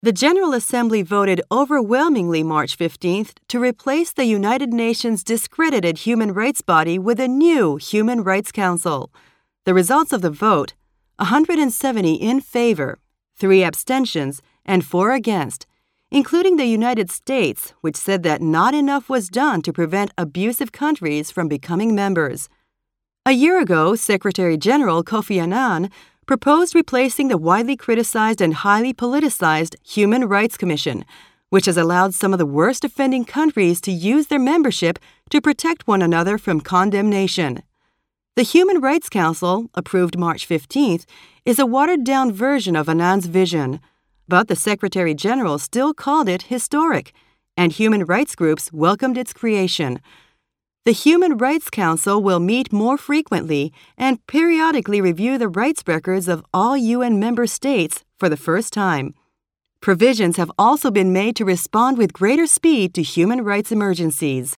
The General Assembly voted overwhelmingly March 15th to replace the United Nations discredited human rights body with a new Human Rights Council. The results of the vote: 170 in favor, 3 abstentions, and 4 against, including the United States, which said that not enough was done to prevent abusive countries from becoming members. A year ago, Secretary General Kofi Annan proposed replacing the widely criticized and highly politicized Human Rights Commission, which has allowed some of the worst offending countries to use their membership to protect one another from condemnation. The Human Rights Council, approved March 15th, is a watered-down version of Annan's vision, but the Secretary General still called it historic, and human rights groups welcomed its creation. The Human Rights Council will meet more frequently and periodically review the rights records of all UN member states for the first time. Provisions have also been made to respond with greater speed to human rights emergencies.